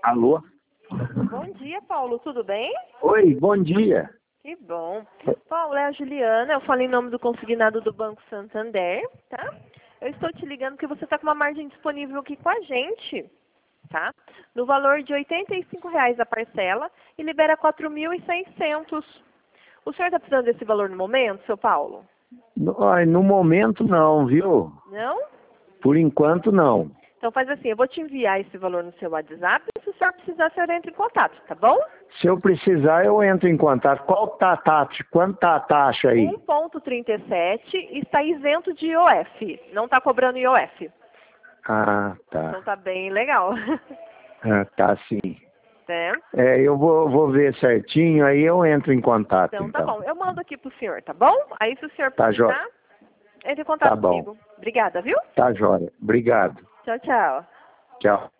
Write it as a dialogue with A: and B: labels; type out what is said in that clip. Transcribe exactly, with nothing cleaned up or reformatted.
A: Alô?
B: Bom dia, Paulo. Tudo bem?
A: Oi, bom dia.
B: Que bom. Paulo, é a Juliana. Eu falei em nome do consignado do Banco Santander, tá? Eu estou te ligando porque você está com uma margem disponível aqui com a gente, tá? No valor de oitenta e cinco reais a parcela e libera quatro mil e seiscentos. O senhor está precisando desse valor no momento, seu Paulo?
A: No, ai, no momento não, viu?
B: Não?
A: Por enquanto não.
B: Então faz assim, eu vou te enviar esse valor no seu WhatsApp e se o senhor precisar, o senhor entra em contato, tá bom?
A: Se eu precisar, eu entro em contato. Qual tá a taxa? Quanto tá a taxa aí?
B: um vírgula trinta e sete e está isento de I O F. Não está cobrando I O F.
A: Ah,
B: Então
A: tá.
B: tá bem legal.
A: Ah, tá sim.
B: Né?
A: É, eu vou, vou ver certinho, aí eu entro em contato,
B: Então tá
A: então.
B: bom. Eu mando aqui pro senhor, tá bom? Aí se o senhor
A: Tá jóia.
B: precisar, entre em
A: Tá
B: contato
A: bom.
B: comigo. Obrigada, viu?
A: Tá jóia. Obrigado.
B: Tchau, tchau.
A: Tchau.